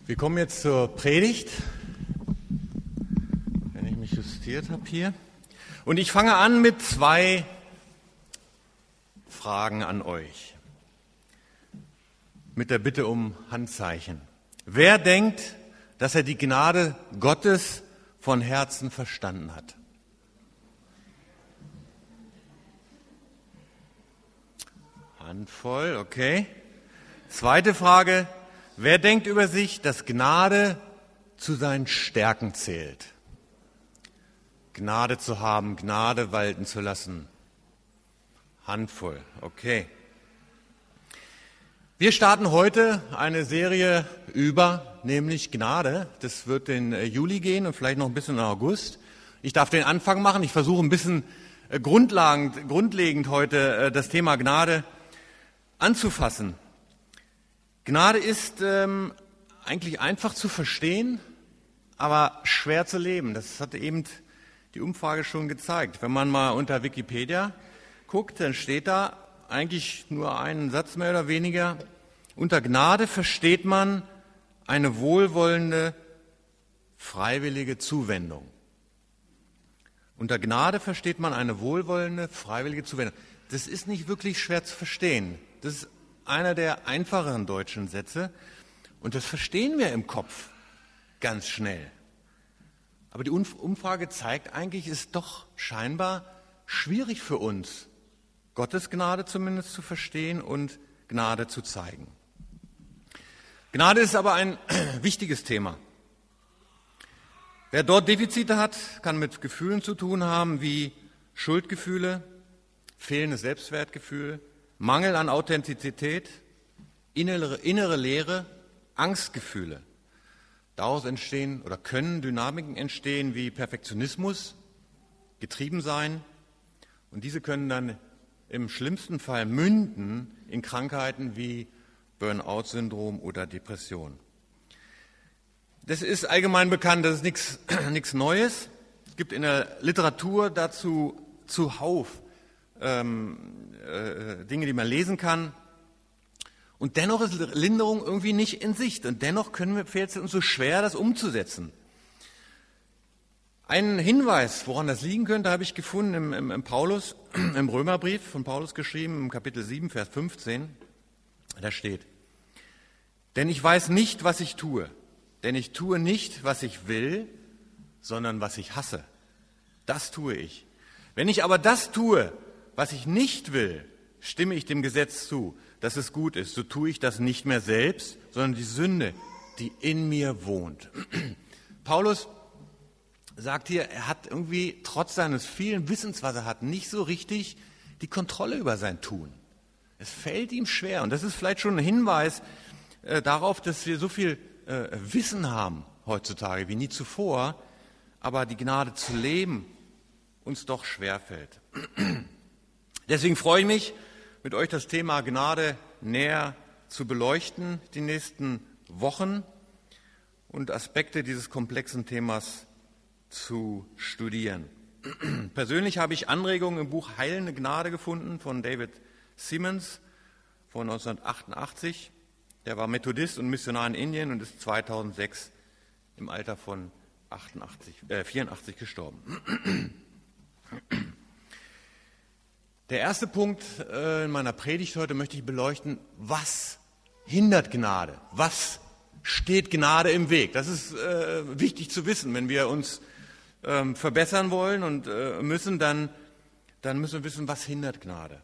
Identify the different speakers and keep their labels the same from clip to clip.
Speaker 1: Wir kommen jetzt zur Predigt, wenn ich mich justiert habe hier. Und ich fange an mit 2 Fragen an euch. Mit der Bitte um Handzeichen. Wer denkt, dass er die Gnade Gottes von Herzen verstanden hat? Handvoll, okay. Zweite Frage. Wer denkt über sich, dass Gnade zu seinen Stärken zählt? Gnade zu haben, Gnade walten zu lassen. Handvoll, okay. Wir starten heute eine Serie über, nämlich Gnade. Das wird in Juli gehen und vielleicht noch ein bisschen in August. Ich darf den Anfang machen. Ich versuche ein bisschen grundlegend heute das Thema Gnade anzufassen. Gnade ist eigentlich einfach zu verstehen, aber schwer zu leben. Das hat eben die Umfrage schon gezeigt. Wenn man mal unter Wikipedia guckt, dann steht da eigentlich nur einen Satz mehr oder weniger. Unter Gnade versteht man eine wohlwollende, freiwillige Zuwendung. Unter Gnade versteht man eine wohlwollende, freiwillige Zuwendung. Das ist nicht wirklich schwer zu verstehen. Das ist einer der einfacheren deutschen Sätze und das verstehen wir im Kopf ganz schnell. Aber die Umfrage zeigt eigentlich, es ist doch scheinbar schwierig für uns, Gottes Gnade zumindest zu verstehen und Gnade zu zeigen. Gnade ist aber ein wichtiges Thema. Wer dort Defizite hat, kann mit Gefühlen zu tun haben wie Schuldgefühle, fehlendes Selbstwertgefühl, Mangel an Authentizität, innere Leere, Angstgefühle. Daraus entstehen oder können Dynamiken entstehen wie Perfektionismus, Getriebensein. Und diese können dann im schlimmsten Fall münden in Krankheiten wie Burnout-Syndrom oder Depression. Das ist allgemein bekannt, das ist nichts Neues. Es gibt in der Literatur dazu zuhauf Dinge, die man lesen kann. Und dennoch ist Linderung irgendwie nicht in Sicht. Und dennoch fällt es uns so schwer, das umzusetzen. Einen Hinweis, woran das liegen könnte, habe ich gefunden im Römerbrief von Paulus geschrieben, im Kapitel 7, Vers 15. Da steht: Denn ich weiß nicht, was ich tue. Denn ich tue nicht, was ich will, sondern was ich hasse. Das tue ich. Wenn ich aber das tue, was ich nicht will, stimme ich dem Gesetz zu, dass es gut ist. So tue ich das nicht mehr selbst, sondern die Sünde, die in mir wohnt. Paulus sagt hier, er hat irgendwie trotz seines vielen Wissens, was er hat, nicht so richtig die Kontrolle über sein Tun. Es fällt ihm schwer. Und das ist vielleicht schon ein Hinweis darauf, dass wir so viel Wissen haben heutzutage wie nie zuvor, aber die Gnade zu leben uns doch schwerfällt. Deswegen freue ich mich, mit euch das Thema Gnade näher zu beleuchten, die nächsten Wochen und Aspekte dieses komplexen Themas zu studieren. Persönlich habe ich Anregungen im Buch Heilende Gnade gefunden von David Simmons von 1988. Der war Methodist und Missionar in Indien und ist 2006 im Alter von 84 gestorben. Der erste Punkt in meiner Predigt heute möchte ich beleuchten, was hindert Gnade? Was steht Gnade im Weg? Das ist wichtig zu wissen, wenn wir uns verbessern wollen und müssen, dann müssen wir wissen, was hindert Gnade.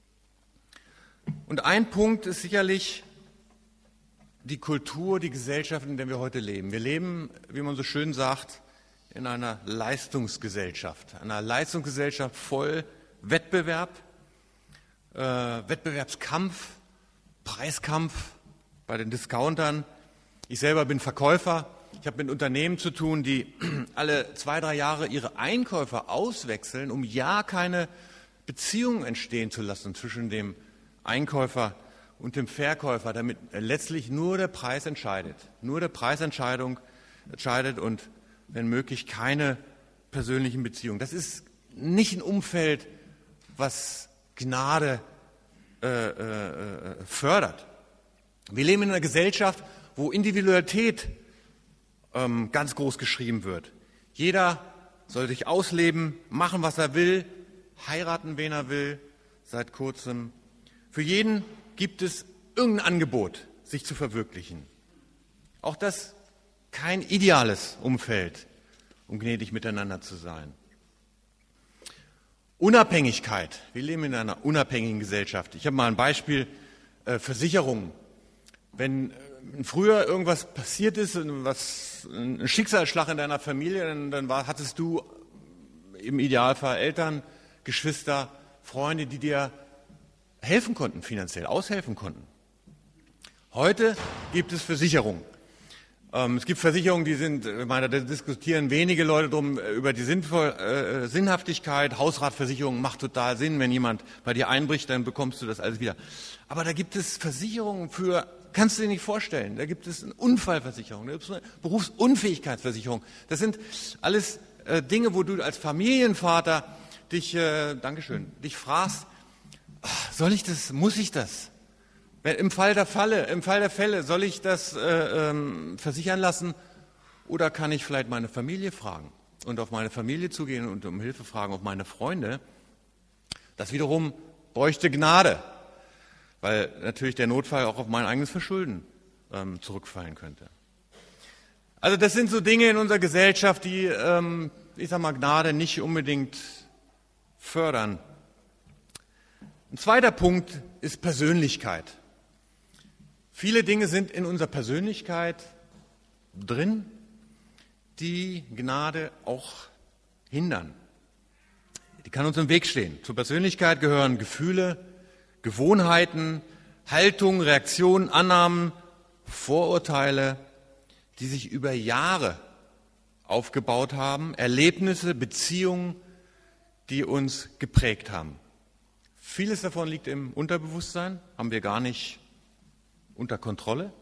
Speaker 1: Und ein Punkt ist sicherlich die Kultur, die Gesellschaft, in der wir heute leben. Wir leben, wie man so schön sagt, in einer Leistungsgesellschaft voll Wettbewerb, Wettbewerbskampf, Preiskampf bei den Discountern. Ich selber bin Verkäufer. Ich habe mit Unternehmen zu tun, die alle 2-3 Jahre ihre Einkäufer auswechseln, um ja keine Beziehung entstehen zu lassen zwischen dem Einkäufer und dem Verkäufer, damit letztlich nur der Preis entscheidet. Nur der Preisentscheidung entscheidet und wenn möglich keine persönlichen Beziehungen. Das ist nicht ein Umfeld, was Gnade fördert. Wir leben in einer Gesellschaft, wo Individualität ganz groß geschrieben wird. Jeder soll sich ausleben, machen, was er will, heiraten, wen er will, seit kurzem. Für jeden gibt es irgendein Angebot, sich zu verwirklichen. Auch das kein ideales Umfeld, um gnädig miteinander zu sein. Unabhängigkeit. Wir leben in einer unabhängigen Gesellschaft. Ich habe mal ein Beispiel, Versicherungen. Wenn früher irgendwas passiert ist, ein Schicksalsschlag in deiner Familie, dann hattest du im Idealfall Eltern, Geschwister, Freunde, die dir helfen konnten, finanziell aushelfen konnten. Heute gibt es Versicherungen. Es gibt Versicherungen, da diskutieren wenige Leute drum über die Sinnhaftigkeit. Hausratversicherung macht total Sinn. Wenn jemand bei dir einbricht, dann bekommst du das alles wieder. Aber da gibt es Versicherungen kannst du dir nicht vorstellen. Da gibt es eine Unfallversicherung, da gibt es eine Berufsunfähigkeitsversicherung. Das sind alles Dinge, wo du als Familienvater dich fragst, soll ich das, muss ich das? Im Fall der Fälle, soll ich das versichern lassen oder kann ich vielleicht meine Familie fragen und auf meine Familie zugehen und um Hilfe fragen, auf meine Freunde? Das wiederum bräuchte Gnade, weil natürlich der Notfall auch auf mein eigenes Verschulden zurückfallen könnte. Also das sind so Dinge in unserer Gesellschaft, die, Gnade nicht unbedingt fördern. Ein zweiter Punkt ist Persönlichkeit. Viele Dinge sind in unserer Persönlichkeit drin, die Gnade auch hindern. Die kann uns im Weg stehen. Zur Persönlichkeit gehören Gefühle, Gewohnheiten, Haltung, Reaktionen, Annahmen, Vorurteile, die sich über Jahre aufgebaut haben, Erlebnisse, Beziehungen, die uns geprägt haben. Vieles davon liegt im Unterbewusstsein, haben wir gar nicht unter Kontrolle.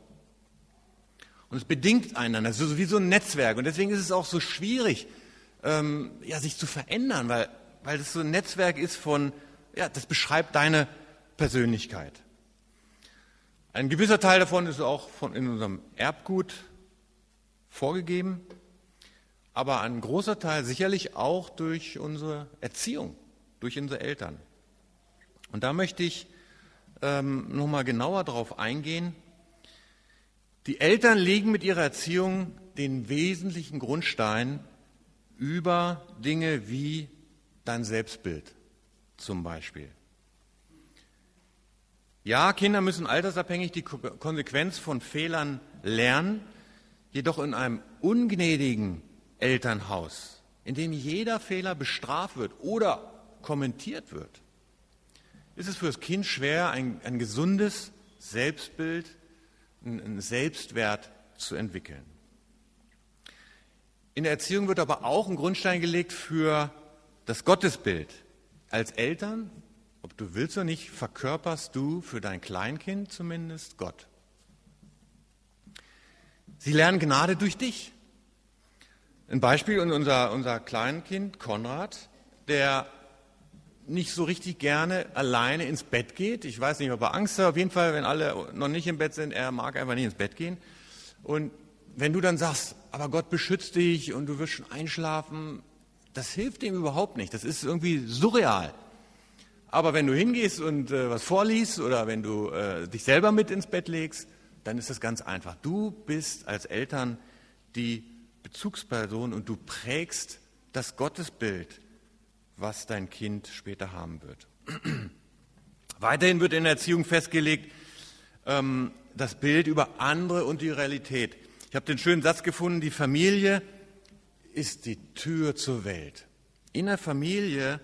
Speaker 1: Und es bedingt einander, das ist wie so ein Netzwerk. Und deswegen ist es auch so schwierig, sich zu verändern, weil es so ein Netzwerk ist das beschreibt deine Persönlichkeit. Ein gewisser Teil davon ist auch in unserem Erbgut vorgegeben, aber ein großer Teil sicherlich auch durch unsere Erziehung, durch unsere Eltern. Und da möchte ich nochmal genauer drauf eingehen. Die Eltern legen mit ihrer Erziehung den wesentlichen Grundstein über Dinge wie dein Selbstbild zum Beispiel. Ja, Kinder müssen altersabhängig die Konsequenz von Fehlern lernen, jedoch in einem ungnädigen Elternhaus, in dem jeder Fehler bestraft wird oder kommentiert wird, ist es für das Kind schwer, ein gesundes Selbstbild, einen Selbstwert zu entwickeln. In der Erziehung wird aber auch ein Grundstein gelegt für das Gottesbild. Als Eltern, ob du willst oder nicht, verkörperst du für dein Kleinkind zumindest Gott. Sie lernen Gnade durch dich. Ein Beispiel, unser Kleinkind Konrad, der nicht so richtig gerne alleine ins Bett geht. Ich weiß nicht, ob er Angst hat. Auf jeden Fall, wenn alle noch nicht im Bett sind, er mag einfach nicht ins Bett gehen. Und wenn du dann sagst, aber Gott beschützt dich und du wirst schon einschlafen, das hilft ihm überhaupt nicht. Das ist irgendwie surreal. Aber wenn du hingehst und was vorliest oder wenn du dich selber mit ins Bett legst, dann ist das ganz einfach. Du bist als Eltern die Bezugsperson und du prägst das Gottesbild, was dein Kind später haben wird. Weiterhin wird in der Erziehung festgelegt, das Bild über andere und die Realität. Ich habe den schönen Satz gefunden, die Familie ist die Tür zur Welt. In der Familie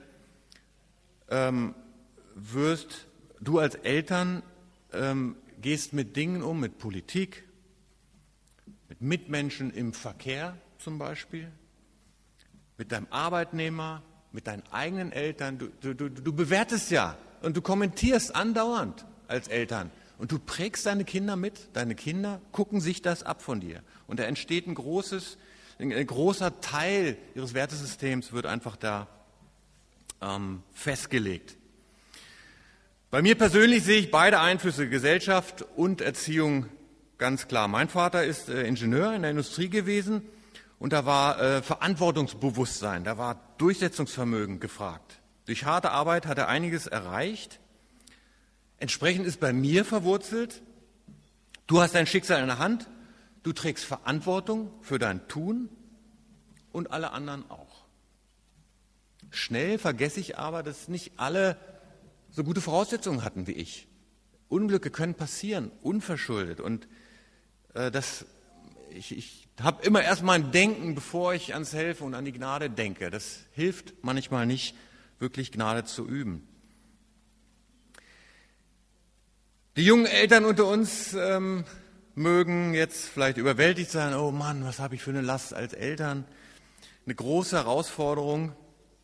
Speaker 1: wirst du als Eltern, gehst mit Dingen um, mit Politik, mit Mitmenschen im Verkehr zum Beispiel, mit deinem Arbeitnehmer, mit deinen eigenen Eltern. Du bewertest ja und du kommentierst andauernd als Eltern. Und du prägst deine Kinder mit. Deine Kinder gucken sich das ab von dir. Und da entsteht ein großer Teil ihres Wertesystems wird einfach da festgelegt. Bei mir persönlich sehe ich beide Einflüsse, Gesellschaft und Erziehung, ganz klar. Mein Vater ist Ingenieur in der Industrie gewesen und da war Verantwortungsbewusstsein, da war Durchsetzungsvermögen gefragt. Durch harte Arbeit hat er einiges erreicht. Entsprechend ist bei mir verwurzelt, du hast dein Schicksal in der Hand, du trägst Verantwortung für dein Tun und alle anderen auch. Schnell vergesse ich aber, dass nicht alle so gute Voraussetzungen hatten wie ich. Unglücke können passieren, unverschuldet. Und ich habe immer erst mal ein Denken, bevor ich ans Helfen und an die Gnade denke. Das hilft manchmal nicht, wirklich Gnade zu üben. Die jungen Eltern unter uns mögen jetzt vielleicht überwältigt sein. Oh Mann, was habe ich für eine Last als Eltern? Eine große Herausforderung.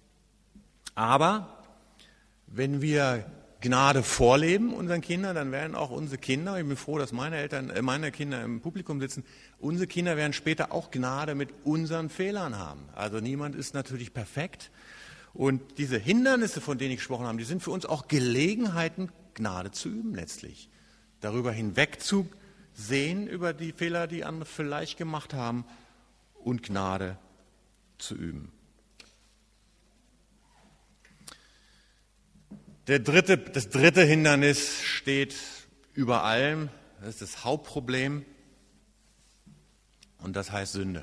Speaker 1: Aber wenn wir Gnade vorleben unseren Kindern, dann werden auch unsere Kinder, ich bin froh, dass meine Kinder im Publikum sitzen, unsere Kinder werden später auch Gnade mit unseren Fehlern haben. Also niemand ist natürlich perfekt. Und diese Hindernisse, von denen ich gesprochen habe, die sind für uns auch Gelegenheiten, Gnade zu üben letztlich. Darüber hinweg zu sehen, über die Fehler, die andere vielleicht gemacht haben, und Gnade zu üben. Das dritte Hindernis steht über allem, das ist das Hauptproblem und das heißt Sünde.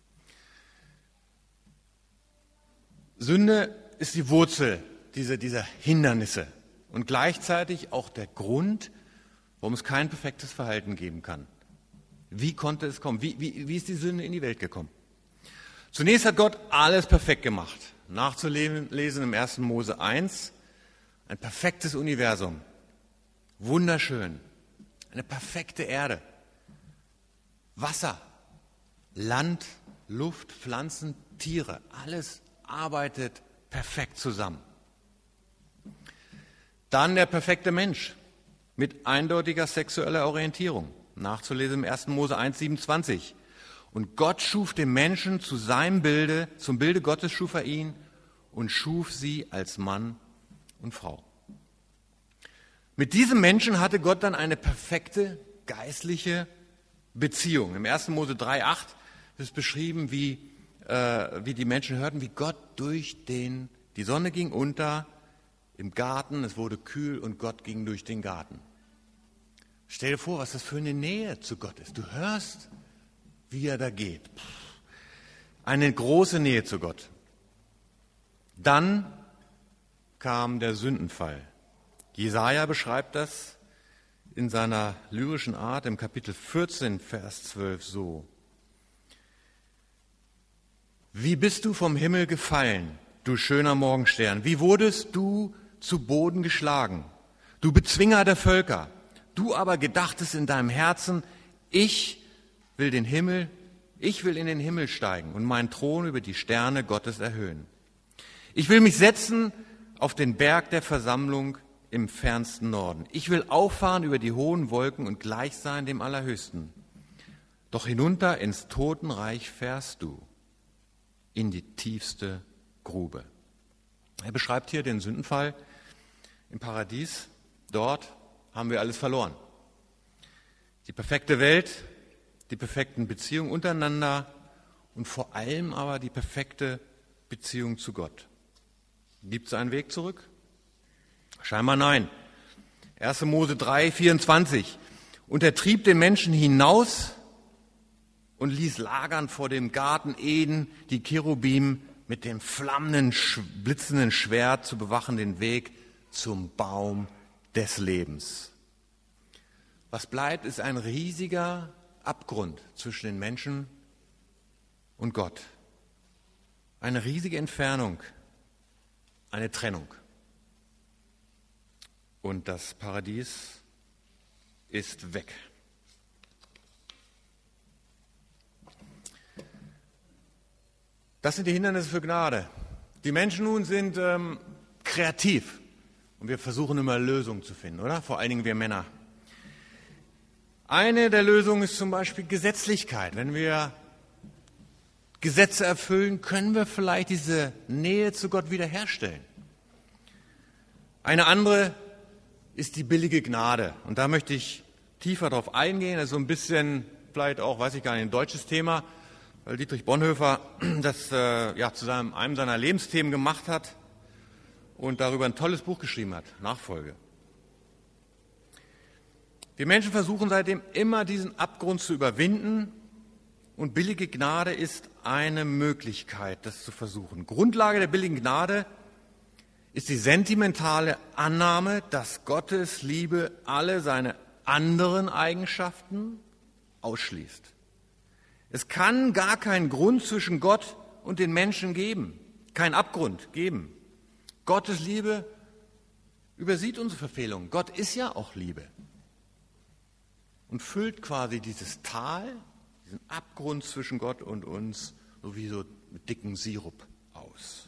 Speaker 1: Sünde ist die Wurzel dieser Hindernisse und gleichzeitig auch der Grund, warum es kein perfektes Verhalten geben kann. Wie konnte es kommen? Wie ist die Sünde in die Welt gekommen? Zunächst hat Gott alles perfekt gemacht. Nachzulesen im 1. Mose 1. Ein perfektes Universum, wunderschön, eine perfekte Erde, Wasser, Land, Luft, Pflanzen, Tiere, alles arbeitet perfekt zusammen. Dann der perfekte Mensch mit eindeutiger sexueller Orientierung, nachzulesen im 1. Mose 1, 27. Und Gott schuf den Menschen zu seinem Bilde, zum Bilde Gottes schuf er ihn und schuf sie als Mann und Frau. Mit diesem Menschen hatte Gott dann eine perfekte geistliche Beziehung. Im 1. Mose 3,8 ist beschrieben, wie die Menschen hörten, wie Gott die Sonne ging unter im Garten, es wurde kühl und Gott ging durch den Garten. Stell dir vor, was das für eine Nähe zu Gott ist. Du hörst, wie er da geht. Eine große Nähe zu Gott. Dann kam der Sündenfall. Jesaja beschreibt das in seiner lyrischen Art im Kapitel 14, Vers 12 so. Wie bist du vom Himmel gefallen, du schöner Morgenstern? Wie wurdest du zu Boden geschlagen, du Bezwinger der Völker? Du aber gedachtest in deinem Herzen, ich will in den Himmel steigen und meinen Thron über die Sterne Gottes erhöhen. Ich will mich setzen auf den Berg der Versammlung im fernsten Norden. Ich will auffahren über die hohen Wolken und gleich sein dem Allerhöchsten. Doch hinunter ins Totenreich fährst du, in die tiefste Grube. Er beschreibt hier den Sündenfall im Paradies. Dort haben wir alles verloren. Die perfekte Welt, die perfekten Beziehungen untereinander und vor allem aber die perfekte Beziehung zu Gott. Gibt es einen Weg zurück? Scheinbar nein. 1. Mose 3, 24. Und er trieb den Menschen hinaus und ließ lagern vor dem Garten Eden die Cherubim mit dem flammenden, blitzenden Schwert zu bewachen den Weg zum Baum des Lebens. Was bleibt, ist ein riesiger Abgrund zwischen den Menschen und Gott. Eine riesige Entfernung, eine Trennung. Und das Paradies ist weg. Das sind die Hindernisse für Gnade. Die Menschen nun sind kreativ und wir versuchen immer Lösungen zu finden, oder? Vor allen Dingen wir Männer. Eine der Lösungen ist zum Beispiel Gesetzlichkeit. Wenn wir Gesetze erfüllen, können wir vielleicht diese Nähe zu Gott wiederherstellen. Eine andere ist die billige Gnade. Und da möchte ich tiefer darauf eingehen. Das ist so ein bisschen, vielleicht auch, weiß ich gar nicht, ein deutsches Thema, weil Dietrich Bonhoeffer das zu einem seiner Lebensthemen gemacht hat und darüber ein tolles Buch geschrieben hat, Nachfolge. Wir Menschen versuchen seitdem immer diesen Abgrund zu überwinden und billige Gnade ist eine Möglichkeit, das zu versuchen. Grundlage der billigen Gnade ist die sentimentale Annahme, dass Gottes Liebe alle seine anderen Eigenschaften ausschließt. Es kann gar keinen Grund zwischen Gott und den Menschen geben, keinen Abgrund geben. Gottes Liebe übersieht unsere Verfehlungen. Gott ist ja auch Liebe und füllt quasi dieses Tal, diesen Abgrund zwischen Gott und uns, so wie so mit dicken Sirup aus.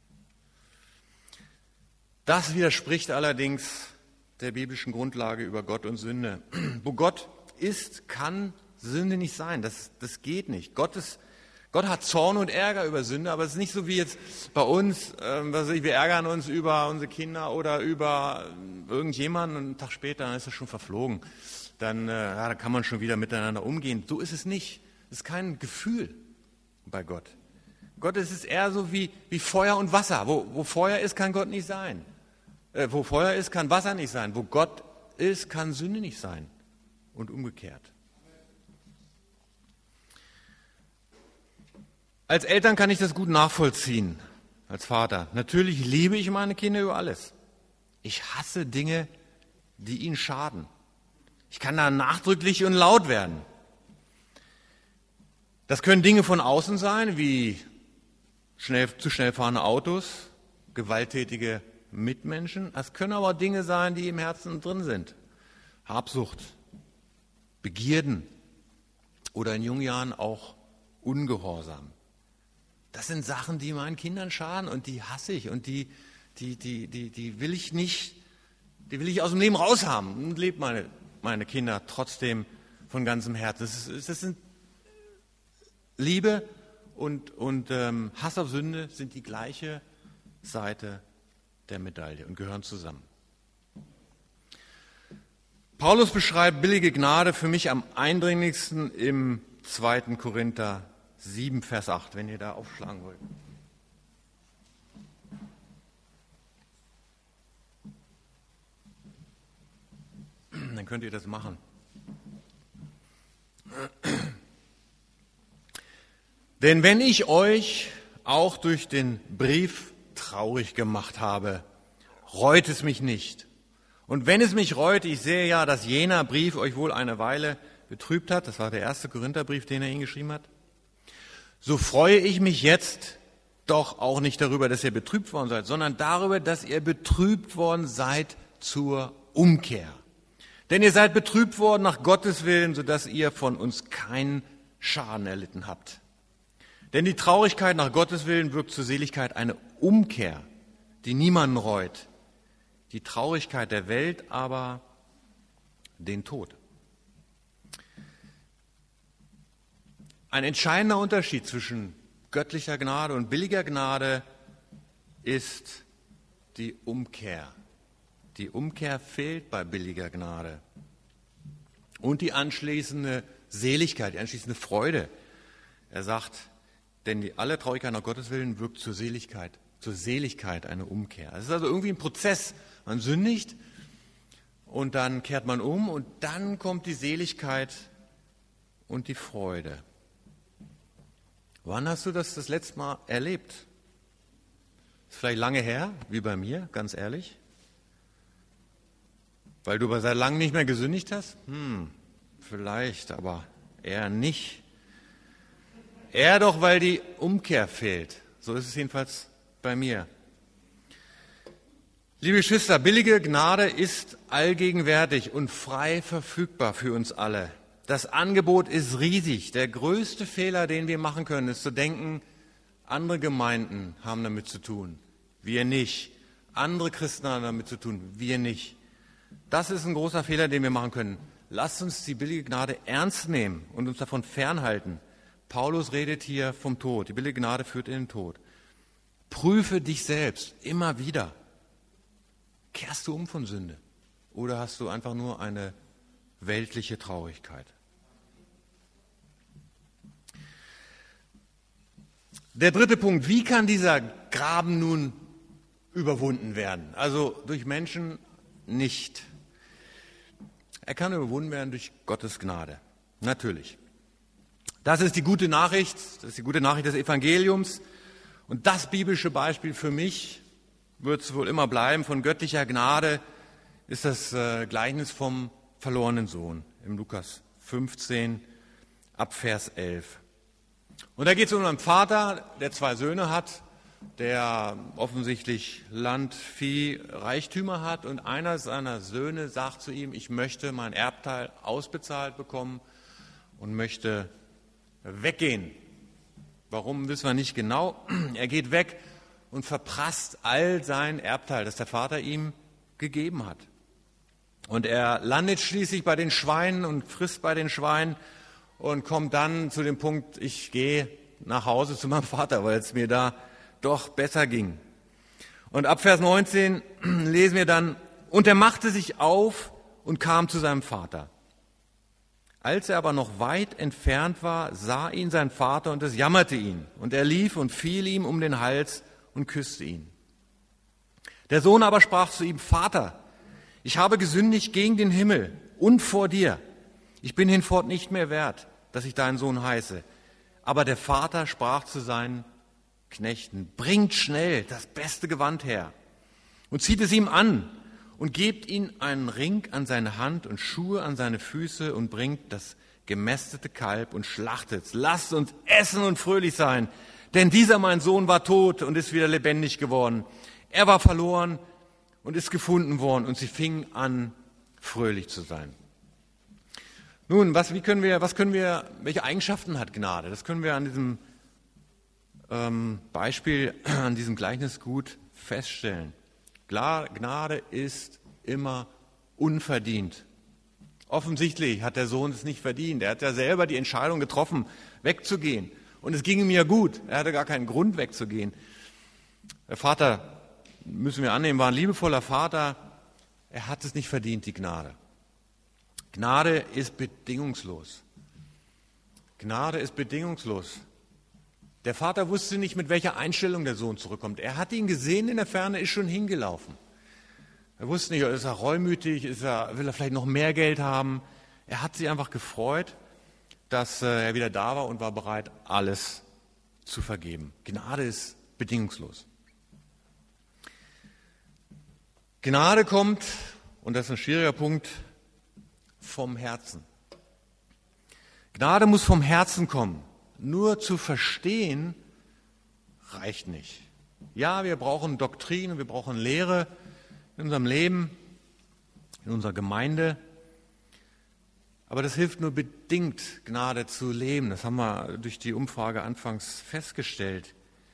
Speaker 1: Das widerspricht allerdings der biblischen Grundlage über Gott und Sünde. Wo Gott ist, kann Sünde nicht sein. Das geht nicht. Gott hat Zorn und Ärger über Sünde, aber es ist nicht so wie jetzt bei uns, wir ärgern uns über unsere Kinder oder über irgendjemanden und einen Tag später, dann ist das schon verflogen. Dann kann man schon wieder miteinander umgehen. So ist es nicht. Es ist kein Gefühl bei Gott. Gott ist es eher so wie Feuer und Wasser. Wo Feuer ist, kann Gott nicht sein. Wo Feuer ist, kann Wasser nicht sein. Wo Gott ist, kann Sünde nicht sein. Und umgekehrt. Als Eltern kann ich das gut nachvollziehen, als Vater. Natürlich liebe ich meine Kinder über alles. Ich hasse Dinge, die ihnen schaden. Ich kann da nachdrücklich und laut werden. Das können Dinge von außen sein, wie zu schnell fahrende Autos, gewalttätige Mitmenschen. Es können aber Dinge sein, die im Herzen drin sind. Habsucht, Begierden oder in jungen Jahren auch Ungehorsam. Das sind Sachen, die meinen Kindern schaden und die hasse ich und die will ich nicht, die will ich aus dem Leben raushaben und lebe meine Kinder trotzdem von ganzem Herzen. Das sind Liebe und Hass auf Sünde sind die gleiche Seite der Medaille und gehören zusammen. Paulus beschreibt billige Gnade für mich am eindringlichsten im 2. Korinther 7, Vers 8, wenn ihr da aufschlagen wollt. Dann könnt ihr das machen. Denn wenn ich euch auch durch den Brief traurig gemacht habe, reut es mich nicht. Und wenn es mich reut, ich sehe ja, dass jener Brief euch wohl eine Weile betrübt hat, das war der 1. Korintherbrief, den er ihnen geschrieben hat, so freue ich mich jetzt doch auch nicht darüber, dass ihr betrübt worden seid, sondern darüber, dass ihr betrübt worden seid zur Umkehr. Denn ihr seid betrübt worden nach Gottes Willen, sodass ihr von uns keinen Schaden erlitten habt. Denn die Traurigkeit nach Gottes Willen wirkt zur Seligkeit eine Umkehr, die niemanden reut. Die Traurigkeit der Welt aber den Tod. Ein entscheidender Unterschied zwischen göttlicher Gnade und billiger Gnade ist die Umkehr. Die Umkehr fehlt bei billiger Gnade. Und die anschließende Seligkeit, die anschließende Freude. Er sagt, denn alle Traurigkeit nach Gottes Willen wirkt zur Seligkeit eine Umkehr. Es ist also irgendwie ein Prozess. Man sündigt und dann kehrt man um und dann kommt die Seligkeit und die Freude. Wann hast du das letzte Mal erlebt? Ist vielleicht lange her, wie bei mir, ganz ehrlich. Weil du seit langem nicht mehr gesündigt hast? Vielleicht, aber eher nicht. Eher doch, weil die Umkehr fehlt. So ist es jedenfalls bei mir. Liebe Geschwister, billige Gnade ist allgegenwärtig und frei verfügbar für uns alle. Das Angebot ist riesig. Der größte Fehler, den wir machen können, ist zu denken, andere Gemeinden haben damit zu tun, wir nicht. Andere Christen haben damit zu tun, wir nicht. Das ist ein großer Fehler, den wir machen können. Lasst uns die billige Gnade ernst nehmen und uns davon fernhalten. Paulus redet hier vom Tod. Die billige Gnade führt in den Tod. Prüfe dich selbst immer wieder. Kehrst du um von Sünde? Oder hast du einfach nur eine weltliche Traurigkeit. Der dritte Punkt, wie kann dieser Graben nun überwunden werden? Also durch Menschen nicht. Er kann überwunden werden durch Gottes Gnade. Natürlich. Das ist die gute Nachricht, des Evangeliums. Und das biblische Beispiel für mich wird es wohl immer bleiben, von göttlicher Gnade, ist das Gleichnis vom verlorenen Sohn im Lukas 15 ab Vers 11. Und da geht es um einen Vater, der 2 Söhne hat, der offensichtlich Land, Vieh, Reichtümer hat, und einer seiner Söhne sagt zu ihm, ich möchte mein Erbteil ausbezahlt bekommen und möchte weggehen. Warum, wissen wir nicht genau. Er geht weg und verprasst all sein Erbteil, das der Vater ihm gegeben hat. Und er landet schließlich bei den Schweinen und frisst bei den Schweinen und kommt dann zu dem Punkt, ich gehe nach Hause zu meinem Vater, weil es mir da doch besser ging. Und ab Vers 19 lesen wir dann, und er machte sich auf und kam zu seinem Vater. Als er aber noch weit entfernt war, sah ihn sein Vater und es jammerte ihn. Und er lief und fiel ihm um den Hals und küsste ihn. Der Sohn aber sprach zu ihm, Vater, ich habe gesündigt gegen den Himmel und vor dir. Ich bin hinfort nicht mehr wert, dass ich dein Sohn heiße. Aber der Vater sprach zu seinen Knechten, bringt schnell das beste Gewand her und zieht es ihm an und gebt ihm einen Ring an seine Hand und Schuhe an seine Füße und bringt das gemästete Kalb und schlachtet. Lasst uns essen und fröhlich sein, denn dieser mein Sohn war tot und ist wieder lebendig geworden. Er war verloren und ist gefunden worden, und sie fingen an, fröhlich zu sein. Nun, welche Eigenschaften hat Gnade? Das können wir an diesem Beispiel, an diesem Gleichnis gut feststellen. Gnade ist immer unverdient. Offensichtlich hat der Sohn es nicht verdient. Er hat ja selber die Entscheidung getroffen, wegzugehen. Und es ging ihm ja gut. Er hatte gar keinen Grund wegzugehen. Der Vater, müssen wir annehmen, war ein liebevoller Vater. Er hat es nicht verdient, die Gnade. Gnade ist bedingungslos. Gnade ist bedingungslos. Der Vater wusste nicht, mit welcher Einstellung der Sohn zurückkommt. Er hat ihn gesehen in der Ferne, ist schon hingelaufen. Er wusste nicht, ist er reumütig, will er vielleicht noch mehr Geld haben. Er hat sich einfach gefreut, dass er wieder da war und war bereit, alles zu vergeben. Gnade ist bedingungslos. Gnade kommt, und das ist ein schwieriger Punkt, vom Herzen. Gnade muss vom Herzen kommen. Nur zu verstehen reicht nicht. Ja, wir brauchen Doktrin, wir brauchen Lehre in unserem Leben, in unserer Gemeinde. Aber das hilft nur bedingt, Gnade zu leben. Das haben wir durch die Umfrage anfangs festgestellt.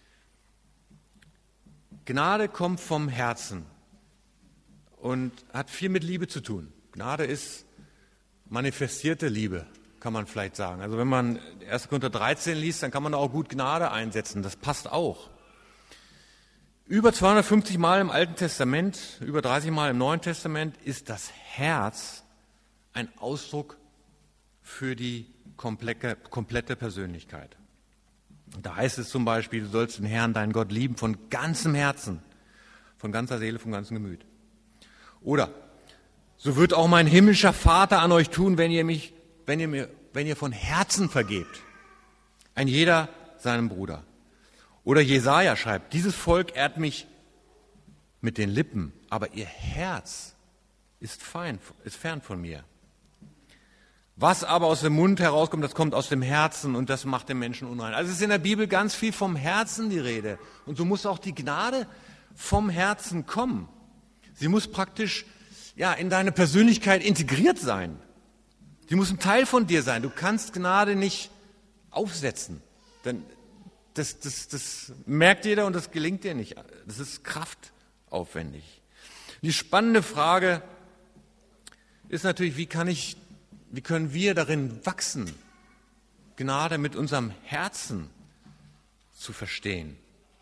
Speaker 1: Gnade kommt vom Herzen und hat viel mit Liebe zu tun. Gnade ist manifestierte Liebe, kann man vielleicht sagen. Also wenn man 1. Korinther 13 liest, dann kann man da auch gut Gnade einsetzen. Das passt auch. Über 250 Mal im Alten Testament, über 30 Mal im Neuen Testament ist das Herz ein Ausdruck für die komplette Persönlichkeit. Und da heißt es zum Beispiel, du sollst den Herrn, deinen Gott, lieben von ganzem Herzen, von ganzer Seele, von ganzem Gemüt. Oder, so wird auch mein himmlischer Vater an euch tun, wenn ihr von Herzen vergebt. Ein jeder seinem Bruder. Oder Jesaja schreibt, dieses Volk ehrt mich mit den Lippen, aber ihr Herz ist fern von mir. Was aber aus dem Mund herauskommt, das kommt aus dem Herzen und das macht den Menschen unrein. Also es ist in der Bibel ganz viel vom Herzen die Rede. Und so muss auch die Gnade vom Herzen kommen. Sie muss praktisch in deine Persönlichkeit integriert sein. Sie muss ein Teil von dir sein. Du kannst Gnade nicht aufsetzen. Denn das merkt jeder und das gelingt dir nicht. Das ist kraftaufwendig. Die spannende Frage ist natürlich, wie können wir darin wachsen, Gnade mit unserem Herzen zu verstehen?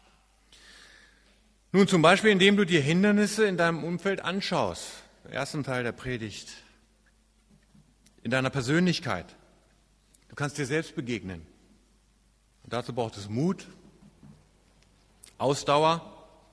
Speaker 1: Nun zum Beispiel, indem du dir Hindernisse in deinem Umfeld anschaust. Im ersten Teil der Predigt. in deiner Persönlichkeit. Du kannst dir selbst begegnen. Und dazu braucht es Mut, Ausdauer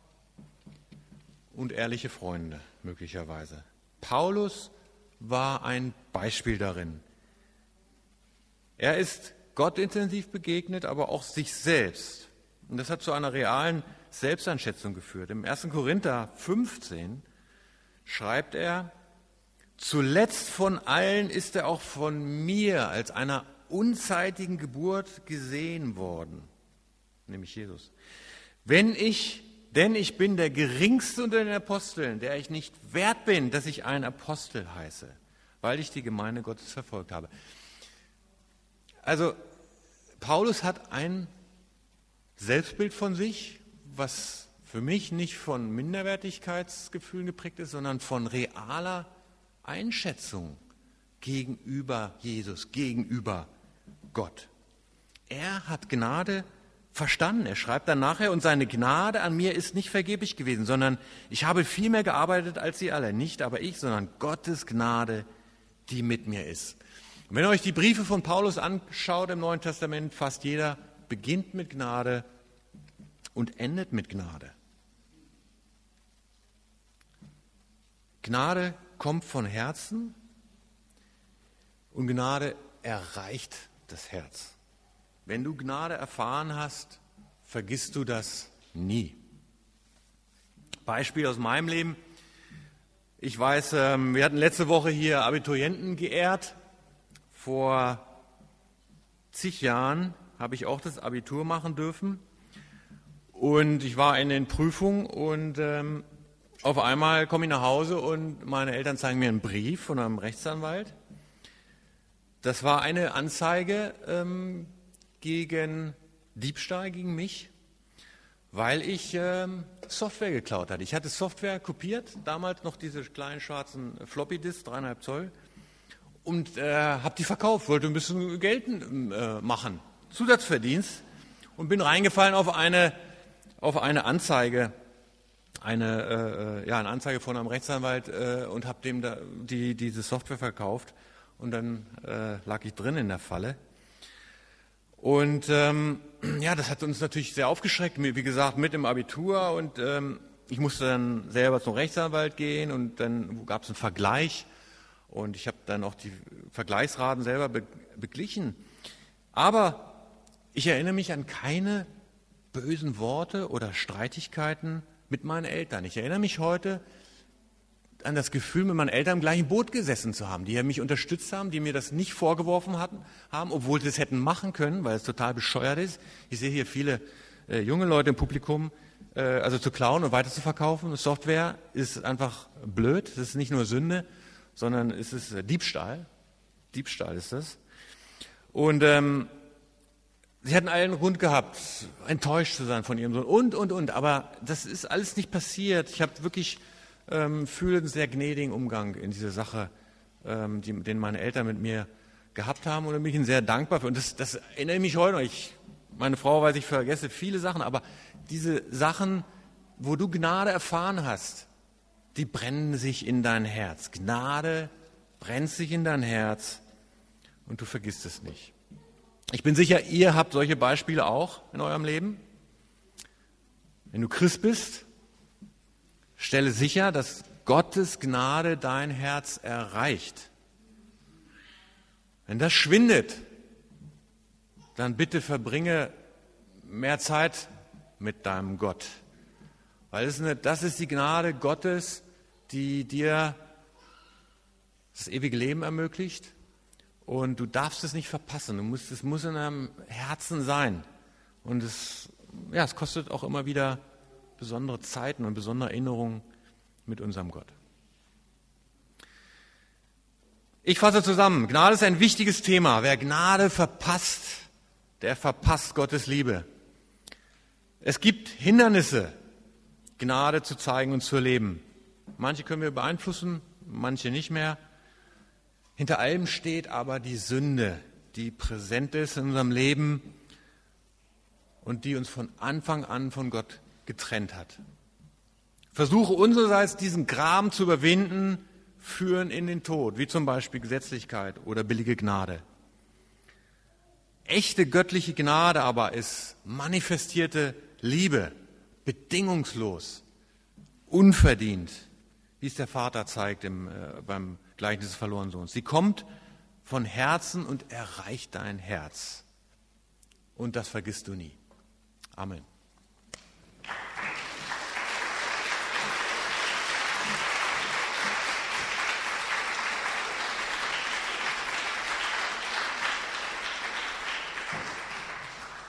Speaker 1: und ehrliche Freunde, möglicherweise. Paulus war ein Beispiel darin. Er ist Gott intensiv begegnet, aber auch sich selbst. Und das hat zu einer realen Selbsteinschätzung geführt. Im 1. Korinther 15 schreibt er, zuletzt von allen ist er auch von mir als einer unzeitigen Geburt gesehen worden, nämlich Jesus. Denn ich bin der geringste unter den Aposteln, der ich nicht wert bin, dass ich ein Apostel heiße, weil ich die Gemeinde Gottes verfolgt habe. Also Paulus hat ein Selbstbild von sich, was für mich nicht von Minderwertigkeitsgefühlen geprägt ist, sondern von realer Einschätzung gegenüber Jesus, gegenüber Gott. Er hat Gnade verstanden. Er schreibt dann nachher, und seine Gnade an mir ist nicht vergeblich gewesen, sondern ich habe viel mehr gearbeitet als sie alle. Nicht aber ich, sondern Gottes Gnade, die mit mir ist. Und wenn ihr euch die Briefe von Paulus anschaut im Neuen Testament, fast jeder beginnt mit Gnade und endet mit Gnade. Gnade kommt von Herzen und Gnade erreicht das Herz. Wenn du Gnade erfahren hast, vergisst du das nie. Beispiel aus meinem Leben. Ich weiß, wir hatten letzte Woche hier Abiturienten geehrt. Vor zig Jahren habe ich auch das Abitur machen dürfen. Und ich war in den Prüfungen und auf einmal komme ich nach Hause und meine Eltern zeigen mir einen Brief von einem Rechtsanwalt. Das war eine Anzeige gegen Diebstahl gegen mich, weil ich Software geklaut hatte. Ich hatte Software kopiert, damals noch diese kleinen schwarzen Floppy-Disks, 3,5 Zoll, und habe die verkauft, wollte ein bisschen Geld machen, Zusatzverdienst, und bin reingefallen auf eine Anzeige, eine Anzeige von einem Rechtsanwalt und habe dem diese Software verkauft, und dann lag ich drin in der Falle. Und das hat uns natürlich sehr aufgeschreckt, wie gesagt, mit im Abitur, und ich musste dann selber zum Rechtsanwalt gehen, und dann gab es einen Vergleich, und ich habe dann auch die Vergleichsraten selber beglichen. Aber ich erinnere mich an keine bösen Worte oder Streitigkeiten mit meinen Eltern. Ich erinnere mich heute an das Gefühl, mit meinen Eltern im gleichen Boot gesessen zu haben, die mich unterstützt haben, die mir das nicht vorgeworfen haben, obwohl sie es hätten machen können, weil es total bescheuert ist. Ich sehe hier viele junge Leute im Publikum, also zu klauen und weiter zu verkaufen. Software ist einfach blöd, das ist nicht nur Sünde, sondern es ist Diebstahl. Diebstahl ist das. Und sie hatten allen Grund gehabt, enttäuscht zu sein von ihrem Sohn und. Aber das ist alles nicht passiert. Ich habe wirklich fühle einen sehr gnädigen Umgang in dieser Sache, den meine Eltern mit mir gehabt haben, und da bin ich ihnen sehr dankbar für. Und das erinnere mich heute noch. Meine Frau weiß, ich vergesse viele Sachen, aber diese Sachen, wo du Gnade erfahren hast, die brennen sich in dein Herz. Gnade brennt sich in dein Herz und du vergisst es nicht. Ich bin sicher, ihr habt solche Beispiele auch in eurem Leben. Wenn du Christ bist, stelle sicher, dass Gottes Gnade dein Herz erreicht. Wenn das schwindet, dann bitte verbringe mehr Zeit mit deinem Gott. Weil das ist die Gnade Gottes, die dir das ewige Leben ermöglicht. Und du darfst es nicht verpassen. Es muss in deinem Herzen sein. Und es kostet auch immer wieder besondere Zeiten und besondere Erinnerungen mit unserem Gott. Ich fasse zusammen. Gnade ist ein wichtiges Thema. Wer Gnade verpasst, der verpasst Gottes Liebe. Es gibt Hindernisse, Gnade zu zeigen und zu erleben. Manche können wir beeinflussen, manche nicht mehr. Hinter allem steht aber die Sünde, die präsent ist in unserem Leben und die uns von Anfang an von Gott getrennt hat. Versuche unsererseits, diesen Graben zu überwinden, führen in den Tod, wie zum Beispiel Gesetzlichkeit oder billige Gnade. Echte göttliche Gnade aber ist manifestierte Liebe, bedingungslos, unverdient, wie es der Vater zeigt beim Gleichnis des verlorenen Sohns. Sie kommt von Herzen und erreicht dein Herz. Und das vergisst du nie. Amen.